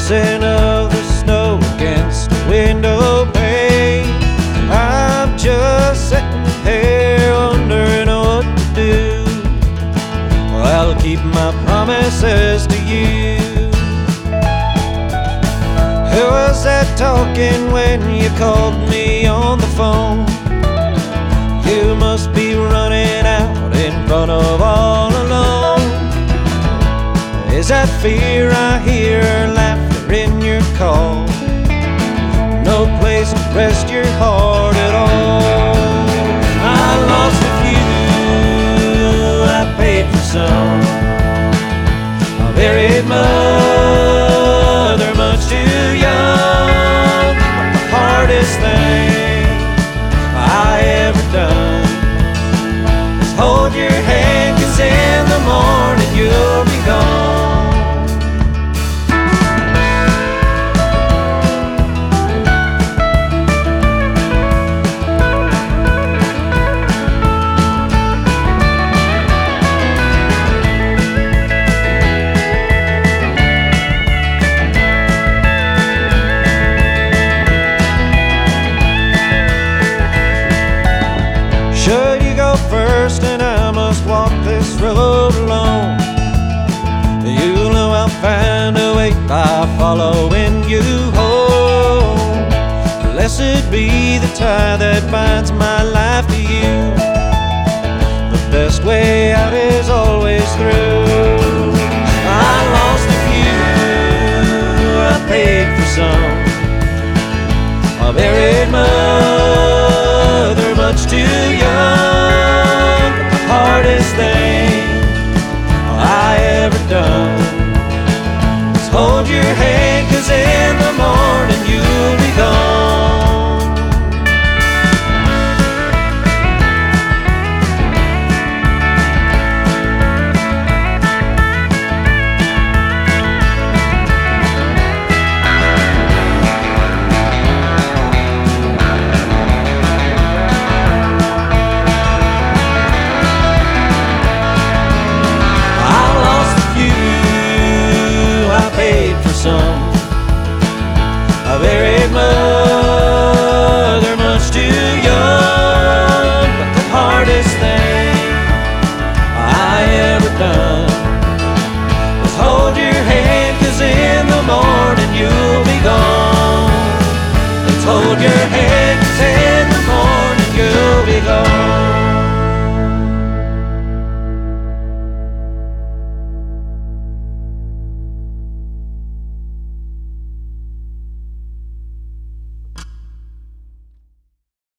rustling of the snow against the window pane. I'm just sitting here wondering what to do. Well, I'll keep my promises to you. Who was that talking when you called me on the phone? You must be running out in front of all alone. Is that fear I hear, laughter in your call? No place to rest your heart at all. I lost a few, I paid for some. A buried mother much too young. The hardest thing I ever done is hold your hand, 'cause in the morning you'll be gone. Should you go first and I must walk this road alone? You know I'll find a way by following you home. Blessed be the tie that binds my life to you. The best way out is always through. I lost a few, I paid for some. A buried mother much too young. The hardest thing I ever done is hold your hand, 'cause in the morning you'll be gone. A buried mother much too young. But the hardest thing I ever done was hold your hand, 'cause in the morning you'll be gone. Let's hold your hand.